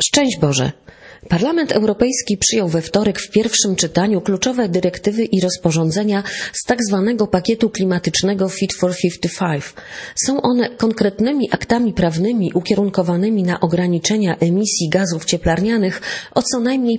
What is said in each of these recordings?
Szczęść Boże! Parlament Europejski przyjął we wtorek w pierwszym czytaniu kluczowe dyrektywy i rozporządzenia z tak zwanego pakietu klimatycznego Fit for 55. Są one konkretnymi aktami prawnymi ukierunkowanymi na ograniczenia emisji gazów cieplarnianych o co najmniej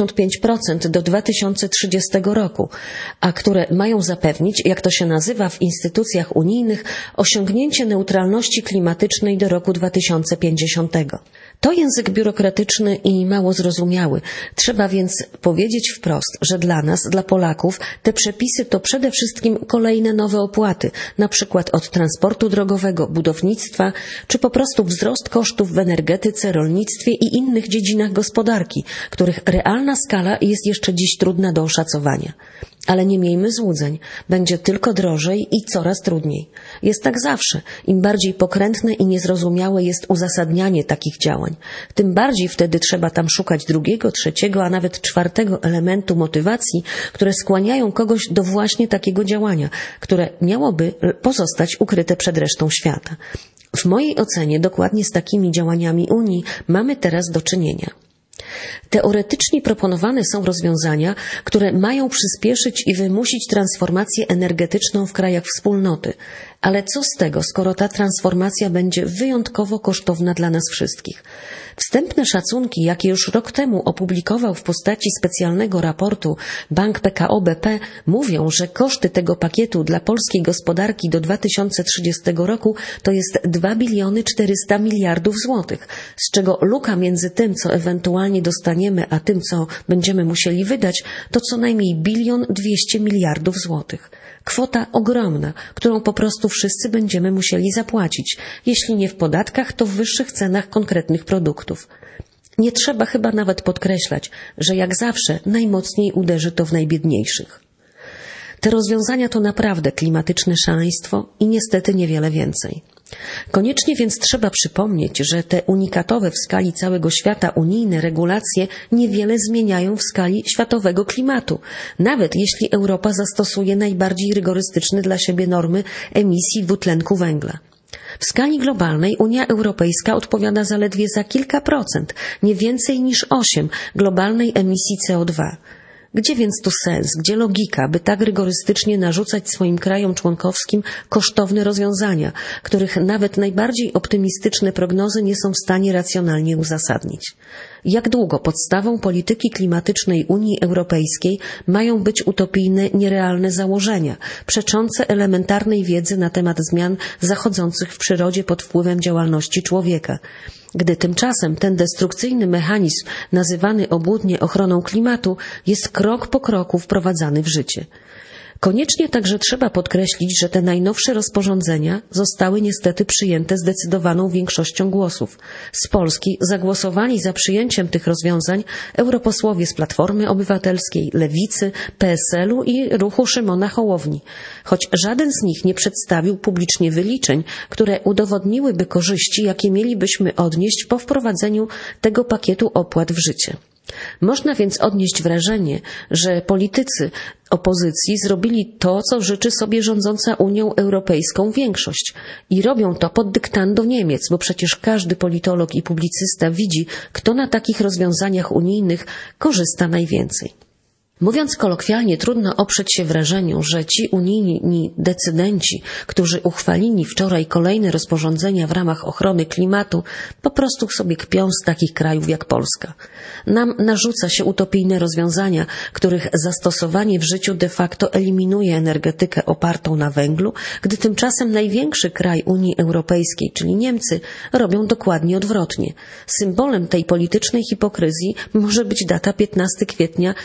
55% do 2030 roku, a które mają zapewnić, jak to się nazywa w instytucjach unijnych, osiągnięcie neutralności klimatycznej do roku 2050. To język biurokratyczny i mało zrozumiały. Trzeba więc powiedzieć wprost, że dla nas, dla Polaków, te przepisy to przede wszystkim kolejne nowe opłaty, na przykład od transportu drogowego, budownictwa, czy po prostu wzrost kosztów w energetyce, rolnictwie i innych dziedzinach gospodarki, których realna skala jest jeszcze dziś trudna do oszacowania. Ale nie miejmy złudzeń. Będzie tylko drożej i coraz trudniej. Jest tak zawsze. Im bardziej pokrętne i niezrozumiałe jest uzasadnianie takich działań, tym bardziej wtedy trzeba tam szukać drugiego, trzeciego, a nawet czwartego elementu motywacji, które skłaniają kogoś do właśnie takiego działania, które miałoby pozostać ukryte przed resztą świata. W mojej ocenie dokładnie z takimi działaniami Unii mamy teraz do czynienia. Teoretycznie proponowane są rozwiązania, które mają przyspieszyć i wymusić transformację energetyczną w krajach wspólnoty. Ale co z tego, skoro ta transformacja będzie wyjątkowo kosztowna dla nas wszystkich? Wstępne szacunki, jakie już rok temu opublikował w postaci specjalnego raportu Bank PKO BP, mówią, że koszty tego pakietu dla polskiej gospodarki do 2030 roku to jest 2 biliony 400 miliardów złotych, z czego luka między tym, co ewentualnie dostaniemy, a tym, co będziemy musieli wydać, to co najmniej 1 200 miliardów złotych. Kwota ogromna, którą po prostu wszyscy będziemy musieli zapłacić, jeśli nie w podatkach, to w wyższych cenach konkretnych produktów. Nie trzeba chyba nawet podkreślać, że jak zawsze najmocniej uderzy to w najbiedniejszych. Te rozwiązania to naprawdę klimatyczne szaleństwo i niestety niewiele więcej. Koniecznie więc trzeba przypomnieć, że te unikatowe w skali całego świata unijne regulacje niewiele zmieniają w skali światowego klimatu, nawet jeśli Europa zastosuje najbardziej rygorystyczne dla siebie normy emisji dwutlenku węgla. W skali globalnej Unia Europejska odpowiada zaledwie za kilka procent, nie więcej niż 8% globalnej emisji CO2. Gdzie więc tu sens, gdzie logika, by tak rygorystycznie narzucać swoim krajom członkowskim kosztowne rozwiązania, których nawet najbardziej optymistyczne prognozy nie są w stanie racjonalnie uzasadnić? Jak długo podstawą polityki klimatycznej Unii Europejskiej mają być utopijne, nierealne założenia, przeczące elementarnej wiedzy na temat zmian zachodzących w przyrodzie pod wpływem działalności człowieka? Gdy tymczasem ten destrukcyjny mechanizm, nazywany obłudnie ochroną klimatu, jest krok po kroku wprowadzany w życie. Koniecznie także trzeba podkreślić, że te najnowsze rozporządzenia zostały niestety przyjęte zdecydowaną większością głosów. Z Polski zagłosowali za przyjęciem tych rozwiązań europosłowie z Platformy Obywatelskiej, Lewicy, PSL-u i ruchu Szymona Hołowni, choć żaden z nich nie przedstawił publicznie wyliczeń, które udowodniłyby korzyści, jakie mielibyśmy odnieść po wprowadzeniu tego pakietu opłat w życie. Można więc odnieść wrażenie, że politycy opozycji zrobili to, co życzy sobie rządząca Unią Europejską większość i robią to pod dyktando Niemiec, bo przecież każdy politolog i publicysta widzi, kto na takich rozwiązaniach unijnych korzysta najwięcej. Mówiąc kolokwialnie, trudno oprzeć się wrażeniu, że ci unijni decydenci, którzy uchwalili wczoraj kolejne rozporządzenia w ramach ochrony klimatu, po prostu sobie kpią z takich krajów jak Polska. Nam narzuca się utopijne rozwiązania, których zastosowanie w życiu de facto eliminuje energetykę opartą na węglu, gdy tymczasem największy kraj Unii Europejskiej, czyli Niemcy, robią dokładnie odwrotnie. Symbolem tej politycznej hipokryzji może być data 15 kwietnia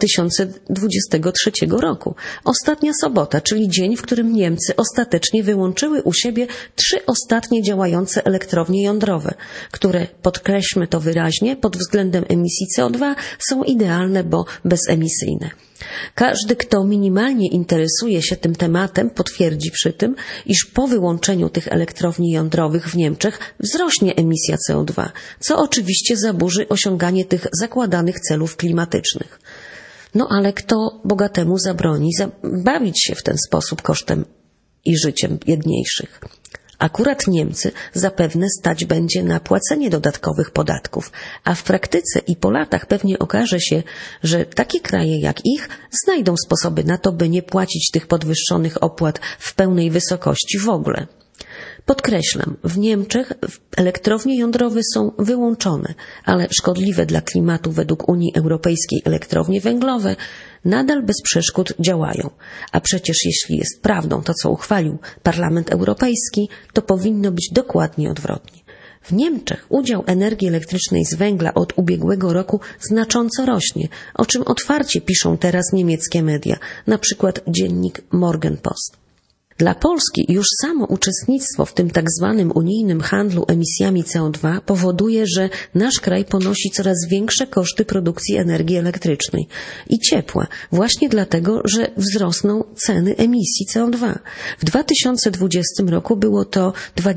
2023 roku. Ostatnia sobota, czyli dzień, w którym Niemcy ostatecznie wyłączyły u siebie 3 ostatnie działające elektrownie jądrowe, które, podkreślmy to wyraźnie, pod względem emisji CO2 są idealne, bo bezemisyjne. Każdy, kto minimalnie interesuje się tym tematem, potwierdzi przy tym, iż po wyłączeniu tych elektrowni jądrowych w Niemczech wzrośnie emisja CO2, co oczywiście zaburzy osiąganie tych zakładanych celów klimatycznych. No ale kto bogatemu zabroni bawić się w ten sposób kosztem i życiem biedniejszych? Akurat Niemcy zapewne stać będzie na płacenie dodatkowych podatków, a w praktyce i po latach pewnie okaże się, że takie kraje jak ich znajdą sposoby na to, by nie płacić tych podwyższonych opłat w pełnej wysokości w ogóle. Podkreślam, w Niemczech elektrownie jądrowe są wyłączone, ale szkodliwe dla klimatu według Unii Europejskiej elektrownie węglowe nadal bez przeszkód działają. A przecież jeśli jest prawdą to, co uchwalił Parlament Europejski, to powinno być dokładnie odwrotnie. W Niemczech udział energii elektrycznej z węgla od ubiegłego roku znacząco rośnie, o czym otwarcie piszą teraz niemieckie media, na przykład dziennik Morgenpost. Dla Polski już samo uczestnictwo w tym tak zwanym unijnym handlu emisjami CO2 powoduje, że nasz kraj ponosi coraz większe koszty produkcji energii elektrycznej i ciepła, właśnie dlatego, że wzrosną ceny emisji CO2. W 2020 roku było to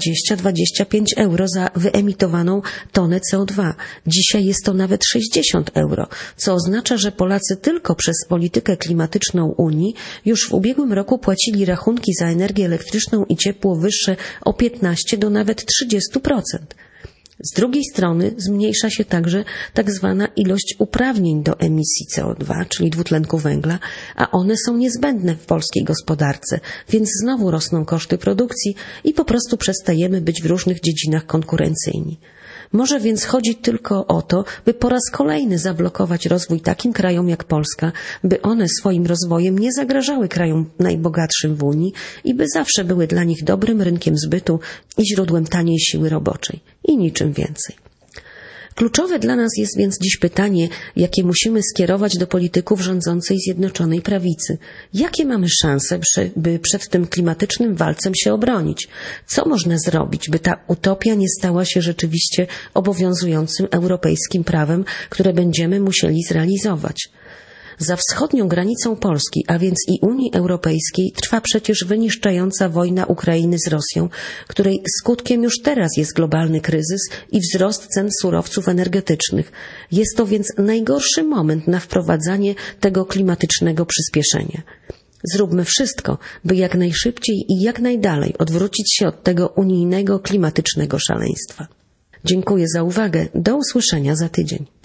20-25 euro za wyemitowaną tonę CO2. Dzisiaj jest to nawet 60 euro, co oznacza, że Polacy tylko przez politykę klimatyczną Unii już w ubiegłym roku płacili rachunki za energię elektryczną i ciepło wyższe o 15 do nawet 30%. Z drugiej strony zmniejsza się także tak zwana ilość uprawnień do emisji CO2, czyli dwutlenku węgla, a one są niezbędne w polskiej gospodarce, więc znowu rosną koszty produkcji i po prostu przestajemy być w różnych dziedzinach konkurencyjni. Może więc chodzić tylko o to, by po raz kolejny zablokować rozwój takim krajom jak Polska, by one swoim rozwojem nie zagrażały krajom najbogatszym w Unii i by zawsze były dla nich dobrym rynkiem zbytu i źródłem taniej siły roboczej. I niczym więcej. Kluczowe dla nas jest więc dziś pytanie, jakie musimy skierować do polityków rządzącej Zjednoczonej Prawicy. Jakie mamy szanse, by przed tym klimatycznym walcem się obronić? Co można zrobić, by ta utopia nie stała się rzeczywiście obowiązującym europejskim prawem, które będziemy musieli zrealizować? Za wschodnią granicą Polski, a więc i Unii Europejskiej, trwa przecież wyniszczająca wojna Ukrainy z Rosją, której skutkiem już teraz jest globalny kryzys i wzrost cen surowców energetycznych. Jest to więc najgorszy moment na wprowadzanie tego klimatycznego przyspieszenia. Zróbmy wszystko, by jak najszybciej i jak najdalej odwrócić się od tego unijnego klimatycznego szaleństwa. Dziękuję za uwagę. Do usłyszenia za tydzień.